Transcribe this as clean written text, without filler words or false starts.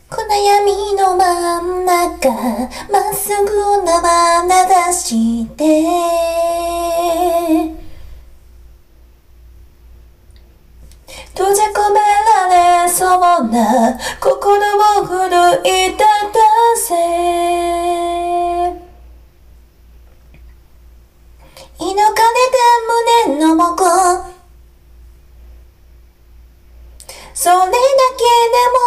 暗闇の真ん中、まっすぐな眼差して閉じ込められそうな心を奮い立たせ、射抜かれた胸の向こう、それだけでも